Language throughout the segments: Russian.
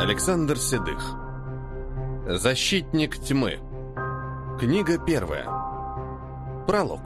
Александр Седых. Защитник тьмы. Книга первая. Пролог.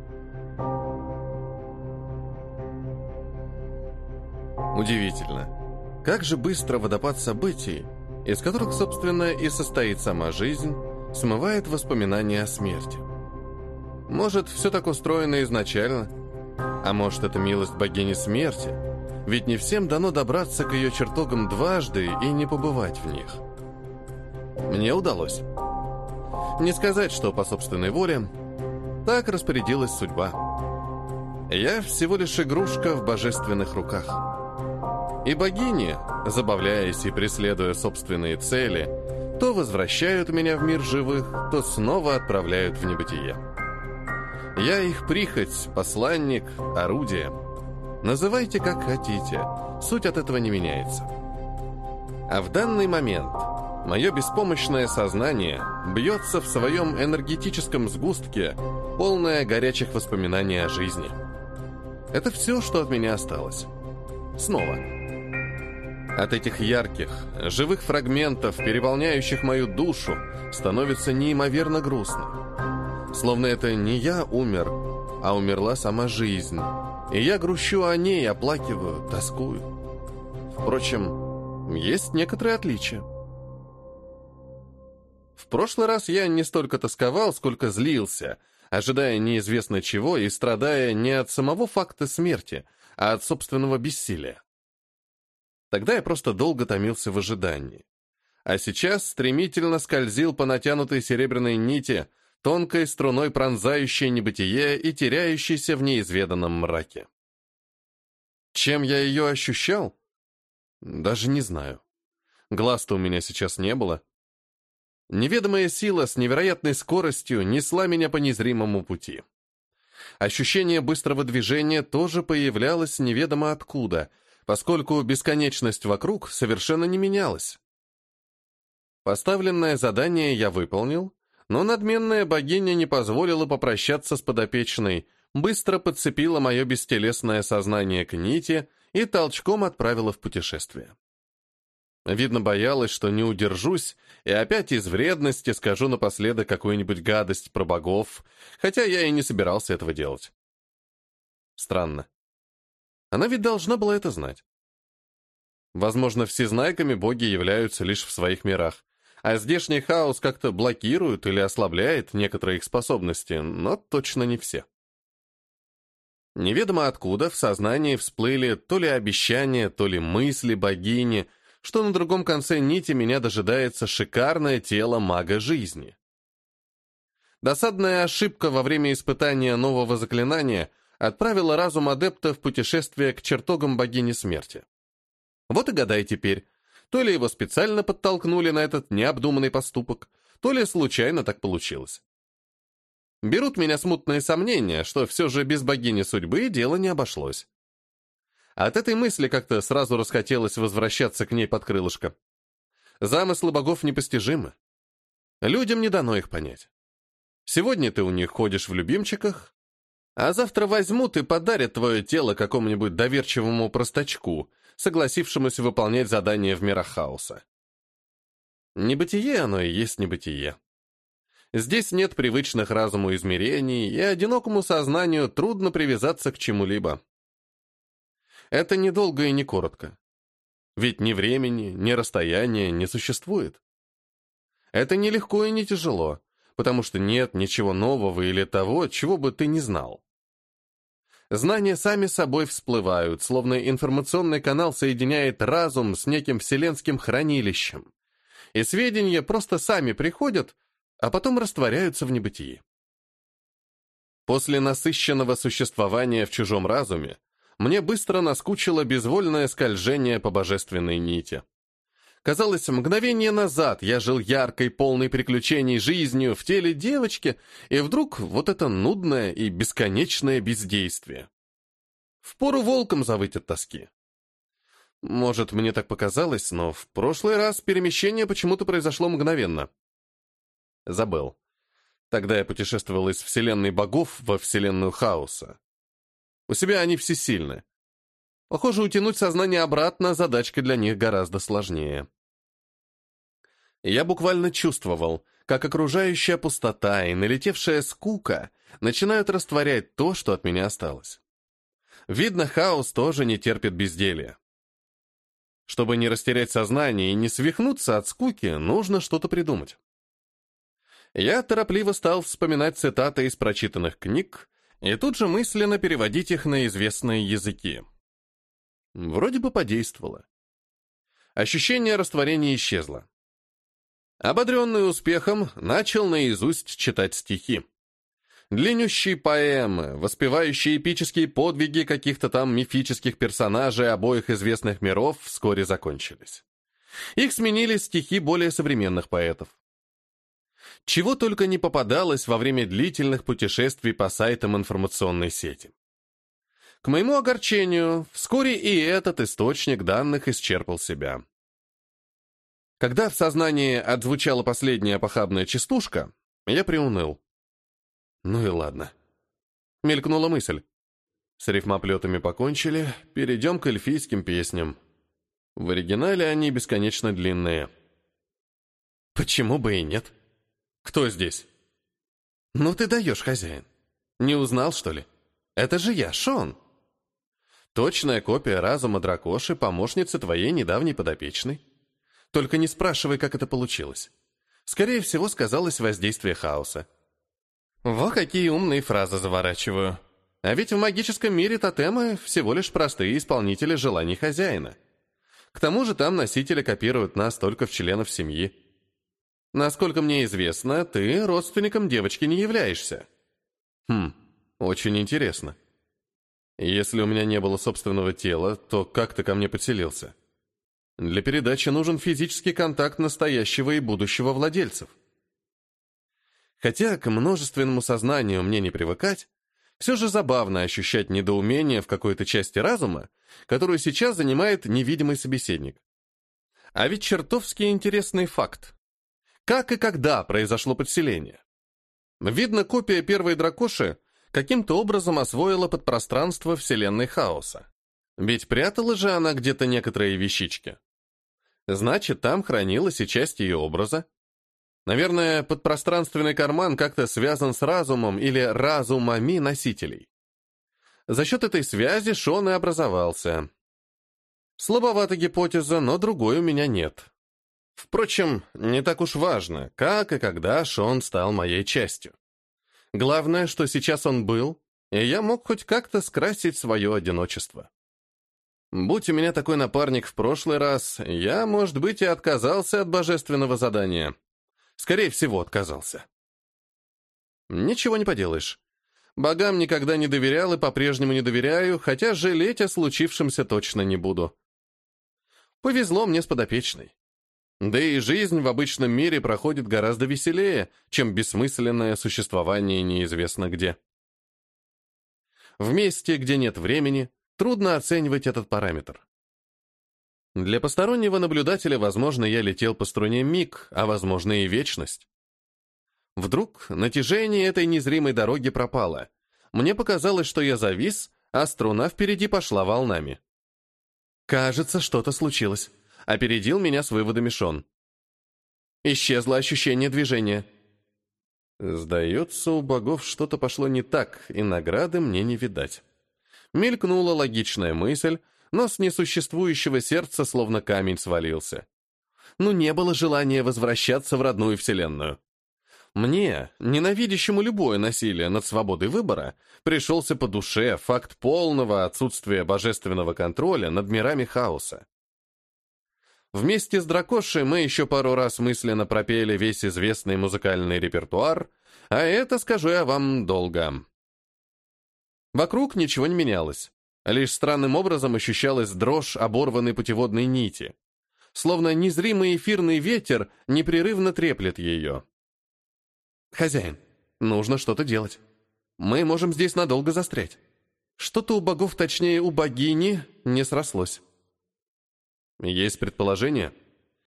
Удивительно, как же быстро водопад событий, из которых, собственно, и состоит сама жизнь, смывает воспоминания о смерти. Может, все так устроено изначально? А может, это милость богини смерти? Ведь не всем дано добраться к ее чертогам дважды и не побывать в них. Мне удалось. Не сказать, что по собственной воле. Так распорядилась судьба. Я всего лишь игрушка в божественных руках. И богини, забавляясь и преследуя собственные цели, то возвращают меня в мир живых, то снова отправляют в небытие. Я их прихоть, посланник, орудие. Называйте как хотите, суть от этого не меняется. А в данный момент мое беспомощное сознание бьется в своем энергетическом сгустке, полное горячих воспоминаний о жизни. Это все, что от меня осталось. Снова. От этих ярких, живых фрагментов, переполняющих мою душу, становится неимоверно грустно. Словно это не я умер, а умерла сама жизнь. И я грущу о ней, оплакиваю, тоскую. Впрочем, есть некоторые отличия. В прошлый раз я не столько тосковал, сколько злился, ожидая неизвестно чего и страдая не от самого факта смерти, а от собственного бессилия. Тогда я просто долго томился в ожидании. А сейчас стремительно скользил по натянутой серебряной нити, тонкой струной пронзающей небытие и теряющейся в неизведанном мраке. Чем я ее ощущал? Даже не знаю. Глаз-то у меня сейчас не было. Неведомая сила с невероятной скоростью несла меня по незримому пути. Ощущение быстрого движения тоже появлялось неведомо откуда, поскольку бесконечность вокруг совершенно не менялась. Поставленное задание я выполнил, но надменная богиня не позволила попрощаться с подопечной, быстро подцепила мое бестелесное сознание к нити и толчком отправила в путешествие. Видно, боялась, что не удержусь, и опять из вредности скажу напоследок какую-нибудь гадость про богов, хотя я и не собирался этого делать. Странно. Она ведь должна была это знать. Возможно, всезнайками боги являются лишь в своих мирах, а здешний хаос как-то блокирует или ослабляет некоторые их способности, но точно не все. Неведомо откуда в сознании всплыли то ли обещания, то ли мысли богини, что на другом конце нити меня дожидается шикарное тело мага жизни. Досадная ошибка во время испытания нового заклинания отправила разум адепта в путешествие к чертогам богини смерти. Вот и гадай теперь, то ли его специально подтолкнули на этот необдуманный поступок, то ли случайно так получилось. Берут меня смутные сомнения, что все же без богини судьбы дело не обошлось. От этой мысли как-то сразу расхотелось возвращаться к ней под крылышко. Замыслы богов непостижимы. Людям не дано их понять. Сегодня ты у них ходишь в любимчиках, а завтра возьмут и подарят твое тело какому-нибудь доверчивому простачку, согласившемуся выполнять задания в мирах хаоса. Небытие оно и есть небытие. Здесь нет привычных разуму измерений, и одинокому сознанию трудно привязаться к чему-либо. Это недолго и не коротко. Ведь ни времени, ни расстояния не существует. Это не легко и не тяжело, потому что нет ничего нового или того, чего бы ты не знал. Знания сами собой всплывают, словно информационный канал соединяет разум с неким вселенским хранилищем. И сведения просто сами приходят, а потом растворяются в небытии. После насыщенного существования в чужом разуме мне быстро наскучило безвольное скольжение по божественной нити. Казалось, мгновение назад я жил яркой, полной приключений жизнью в теле девочки, и вдруг вот это нудное и бесконечное бездействие. Впору волком завыть от тоски. Может, мне так показалось, но в прошлый раз перемещение почему-то произошло мгновенно. Забыл. Тогда я путешествовал из вселенной богов во вселенную хаоса. У себя они всесильны. Похоже, утянуть сознание обратно задачка для них гораздо сложнее. Я буквально чувствовал, как окружающая пустота и налетевшая скука начинают растворять то, что от меня осталось. Видно, хаос тоже не терпит безделья. Чтобы не растерять сознание и не свихнуться от скуки, нужно что-то придумать. Я торопливо стал вспоминать цитаты из прочитанных книг и тут же мысленно переводить их на известные языки. Вроде бы подействовало. Ощущение растворения исчезло. Ободренный успехом, начал наизусть читать стихи. Длиннющие поэмы, воспевающие эпические подвиги каких-то там мифических персонажей обоих известных миров, вскоре закончились. Их сменили стихи более современных поэтов. Чего только не попадалось во время длительных путешествий по сайтам информационной сети. К моему огорчению, вскоре и этот источник данных исчерпал себя. Когда в сознании отзвучала последняя похабная частушка, я приуныл. Ну и ладно. Мелькнула мысль. С рифмоплетами покончили, перейдем к эльфийским песням. В оригинале они бесконечно длинные. Почему бы и нет? Кто здесь? Ну ты даешь, хозяин. Не узнал, что ли? Это же я, Шон. Точная копия разума дракоши, помощницы твоей недавней подопечной. Только не спрашивай, как это получилось. Скорее всего, сказалось воздействие хаоса. Во какие умные фразы заворачиваю. А ведь в магическом мире тотемы всего лишь простые исполнители желаний хозяина. К тому же там носители копируют нас только в членов семьи. Насколько мне известно, ты родственником девочки не являешься. Очень интересно. Если у меня не было собственного тела, то как ты ко мне подселился? Для передачи нужен физический контакт настоящего и будущего владельцев. Хотя к множественному сознанию мне не привыкать, все же забавно ощущать недоумение в какой-то части разума, которую сейчас занимает невидимый собеседник. А ведь чертовски интересный факт. Как и когда произошло подселение? Видно, копия первой дракоши каким-то образом освоила подпространство вселенной хаоса. Ведь прятала же она где-то некоторые вещички. Значит, там хранилась и часть ее образа. Наверное, подпространственный карман как-то связан с разумом или разумами носителей. За счет этой связи Шон и образовался. Слабовата гипотеза, но другой у меня нет. Впрочем, не так уж важно, как и когда Шон стал моей частью. Главное, что сейчас он был, и я мог хоть как-то скрасить свое одиночество. Будь у меня такой напарник в прошлый раз, я, может быть, и отказался от божественного задания. Скорее всего, отказался. Ничего не поделаешь. Богам никогда не доверял и по-прежнему не доверяю, хотя жалеть о случившемся точно не буду. Повезло мне с подопечной. Да и жизнь в обычном мире проходит гораздо веселее, чем бессмысленное существование неизвестно где. В месте, где нет времени, трудно оценивать этот параметр. Для постороннего наблюдателя, возможно, я летел по струне миг, а возможно и вечность. Вдруг натяжение этой незримой дороги пропало. Мне показалось, что я завис, а струна впереди пошла волнами. Кажется, что-то случилось. Опередил меня с выводами Шон. Исчезло ощущение движения. Сдается, у богов что-то пошло не так, и награды мне не видать. Мелькнула логичная мысль, но с несуществующего сердца словно камень свалился. Ну, не было желания возвращаться в родную вселенную. Мне, ненавидящему любое насилие над свободой выбора, пришелся по душе факт полного отсутствия божественного контроля над мирами хаоса. Вместе с дракошей мы еще пару раз мысленно пропели весь известный музыкальный репертуар, а это, скажу я вам, долго. Вокруг ничего не менялось. Лишь странным образом ощущалась дрожь оборванной путеводной нити. Словно незримый эфирный ветер непрерывно треплет ее. «Хозяин, нужно что-то делать. Мы можем здесь надолго застрять. Что-то у богов, точнее, у богини, не срослось». «Есть предположение?»